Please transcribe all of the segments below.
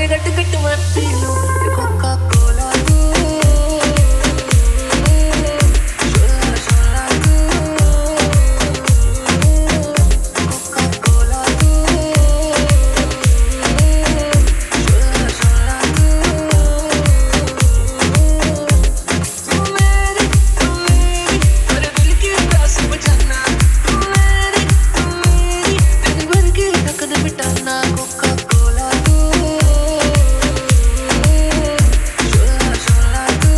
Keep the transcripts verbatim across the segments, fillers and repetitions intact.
के गट गट मैं पी लूं कोका कोला तू शोला शोला तू कोका कोला तू शोला शोला तू तू मेरी तू मेरी मेरे दिल की प्यास बुझाना तू मेरी तू मेरी दिन भर की थकन मिटाना कोका कोला तू शोला शोला तू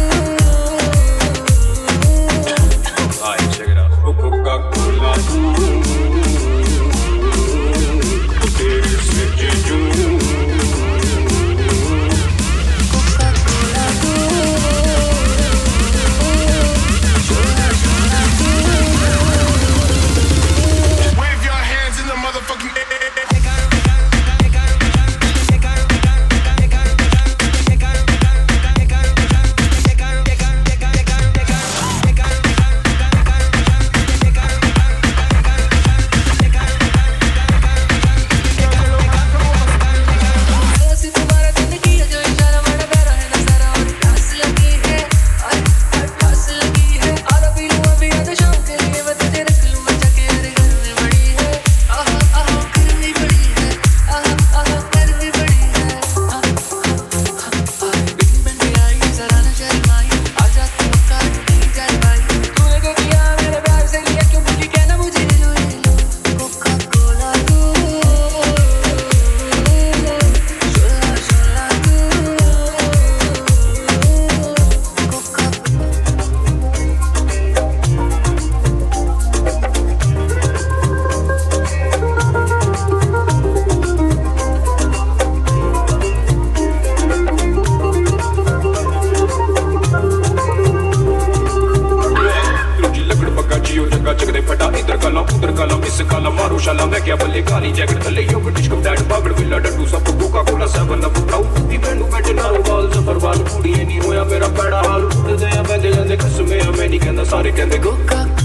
Alright, check it out. Coca-Cola. तेरे से जीजू कोका कोला तू शोला शोला तू Wave your hands in the motherfucking air. ऐसी तुम्हारा जिंदगी है जो इशारा बड़ा प्यारा है नजारा और प्यास लगी है और प्यास लगी है और अभी लूं अभी आज शाम के लिए मैं तुझे रख लूं बचा के मेरे घर में बड़ी है आहा आहा गर्मी बड़ी है आहा आहा गर्मी बड़ी है आहा आहा बिन बन आई जरा न शर्माई आजा तू का नहीं जाए भाई तूने जो किया मेरे प्यार से लिया क्यों भूली कहना मुझे ले लो ले लो कोका कोला तू शोला शोला तू कोका लूजी लकड़ पक्का जियो जगह चकदे फटा इधर काला उधर काला इस काला मारो शाला मैं क्या बल्ले काली जैकेट थले यो ब्रिटिश कप दैट पागड़ विला डड्डू सब कोका कोला सेवन अप उठाओ दी बैंडू बैठे नारो बाल सफर बाल कुड़ी नहीं होया मेरा पैड़ा हाल उड़ गया बंदे जंदे कसमे मैं नहीं कहंदा सारे कहंदे कोका